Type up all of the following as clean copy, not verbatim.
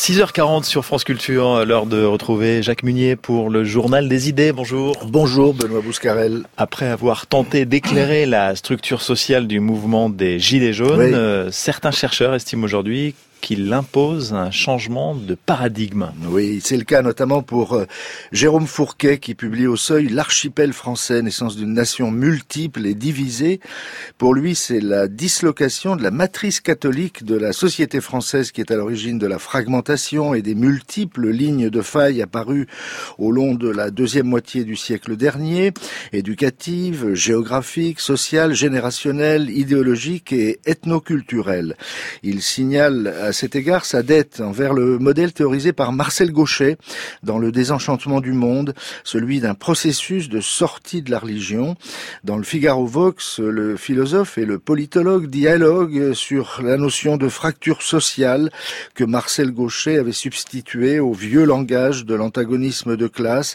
6h40 sur France Culture, l'heure de retrouver Jacques Munier pour le Journal des idées. Bonjour. Bonjour Benoît Bouscarel. Après avoir tenté d'éclairer la structure sociale du mouvement des Gilets jaunes, certains chercheurs estiment aujourd'hui qu'il impose un changement de paradigme. Oui, c'est le cas notamment pour Jérôme Fourquet qui publie au Seuil L'archipel français, naissance d'une nation multiple et divisée. Pour lui, c'est la dislocation de la matrice catholique de la société française qui est à l'origine de la fragmentation et des multiples lignes de faille apparues au long de la deuxième moitié du siècle dernier, éducative, géographique, sociale, générationnelle, idéologique et ethnoculturelle. Il signale à cet égard sa dette envers le modèle théorisé par Marcel Gauchet dans Le désenchantement du monde, celui d'un processus de sortie de la religion. Dans le Figaro Vox, le philosophe et le politologue dialoguent sur la notion de fracture sociale que Marcel Gauchet avait substituée au vieux langage de l'antagonisme de classe,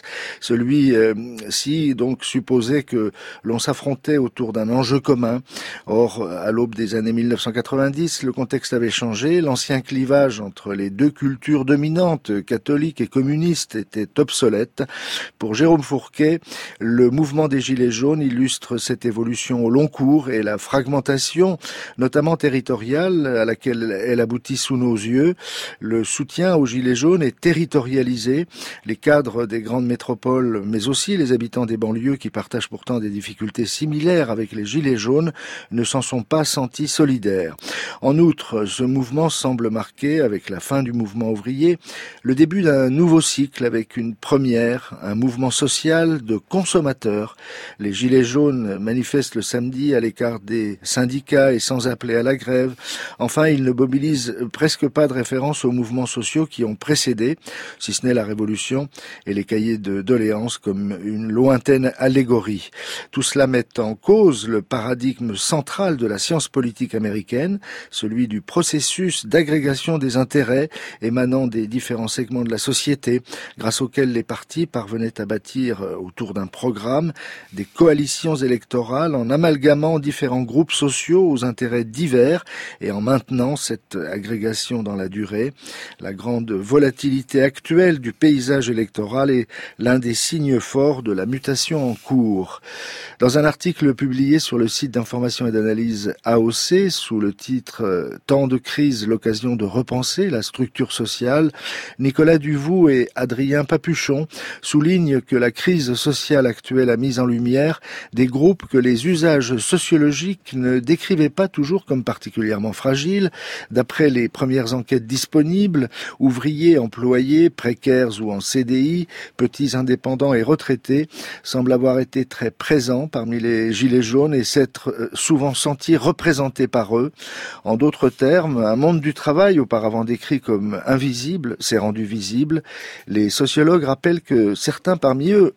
celui-ci donc supposait que l'on s'affrontait autour d'un enjeu commun. Or, à l'aube des années 1990, le contexte avait changé, l'ancien clivage entre les deux cultures dominantes, catholiques et communistes, était obsolète. Pour Jérôme Fourquet, le mouvement des Gilets jaunes illustre cette évolution au long cours et la fragmentation, notamment territoriale, à laquelle elle aboutit sous nos yeux. Le soutien aux Gilets jaunes est territorialisé. Les cadres des grandes métropoles, mais aussi les habitants des banlieues qui partagent pourtant des difficultés similaires avec les Gilets jaunes, ne s'en sont pas sentis solidaires. En outre, ce mouvement semble marqué, avec la fin du mouvement ouvrier, le début d'un nouveau cycle avec une première, un mouvement social de consommateurs. Les Gilets jaunes manifestent le samedi à l'écart des syndicats et sans appeler à la grève. Enfin, ils ne mobilisent presque pas de référence aux mouvements sociaux qui ont précédé, si ce n'est la Révolution et les cahiers de doléances comme une lointaine allégorie. Tout cela met en cause le paradigme central de la science politique américaine, celui du processus d'agrégation des intérêts émanant des différents segments de la société, grâce auxquels les partis parvenaient à bâtir autour d'un programme des coalitions électorales en amalgamant différents groupes sociaux aux intérêts divers et en maintenant cette agrégation dans la durée. La grande volatilité actuelle du paysage électoral est l'un des signes forts de la mutation en cours. Dans un article publié sur le site d'information et d'analyse AOC sous le titre « Temps de crise, l'occasion de repenser la structure sociale », Nicolas Duvou et Adrien Papuchon soulignent que la crise sociale actuelle a mis en lumière des groupes que les usages sociologiques ne décrivaient pas toujours comme particulièrement fragiles. D'après les premières enquêtes disponibles, ouvriers, employés, précaires ou en CDI, petits indépendants et retraités semblent avoir été très présents parmi les Gilets jaunes et s'être souvent sentis représentés par eux. En d'autres termes, un monde du travail auparavant décrit comme invisible s'est rendu visible. Les sociologues rappellent que certains parmi eux,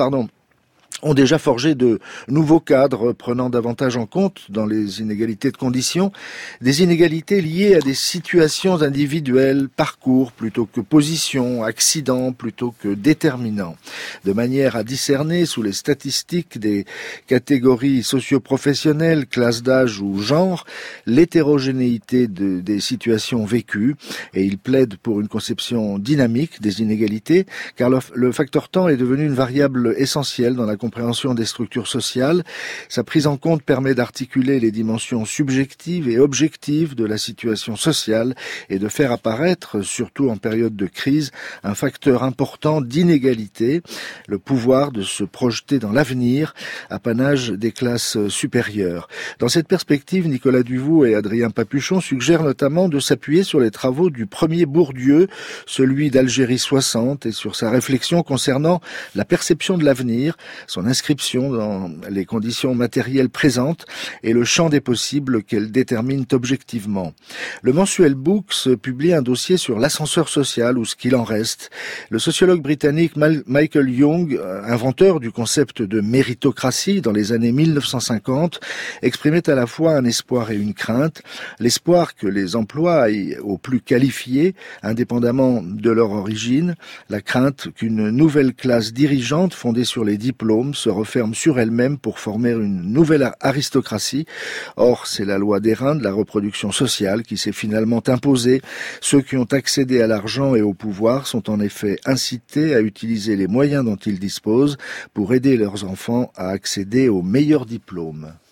ont déjà forgé de nouveaux cadres prenant davantage en compte, dans les inégalités de conditions, des inégalités liées à des situations individuelles, parcours plutôt que position, accidents plutôt que déterminants, de manière à discerner sous les statistiques des catégories socio-professionnelles, classes d'âge ou genre, l'hétérogénéité des situations vécues, et il plaide pour une conception dynamique des inégalités, car le facteur temps est devenu une variable essentielle dans la compréhension des structures sociales. Sa prise en compte permet d'articuler les dimensions subjectives et objectives de la situation sociale et de faire apparaître, surtout en période de crise, un facteur important d'inégalité, le pouvoir de se projeter dans l'avenir, apanage des classes supérieures. Dans cette perspective, Nicolas Duvou et Adrien Papuchon suggèrent notamment de s'appuyer sur les travaux du premier Bourdieu, celui d'Algérie 60, et sur sa réflexion concernant la perception de l'avenir, son inscription dans les conditions matérielles présentes et le champ des possibles qu'elles déterminent objectivement. Le mensuel Books publie un dossier sur l'ascenseur social ou ce qu'il en reste. Le sociologue britannique Michael Young, inventeur du concept de méritocratie dans les années 1950, exprimait à la fois un espoir et une crainte. L'espoir que les emplois aillent aux plus qualifiés, indépendamment de leur origine. La crainte qu'une nouvelle classe dirigeante fondée sur les diplômes femmes se referment sur elles-mêmes pour former une nouvelle aristocratie. Or, c'est la loi d'Airain de la reproduction sociale qui s'est finalement imposée. Ceux qui ont accédé à l'argent et au pouvoir sont en effet incités à utiliser les moyens dont ils disposent pour aider leurs enfants à accéder aux meilleurs diplômes.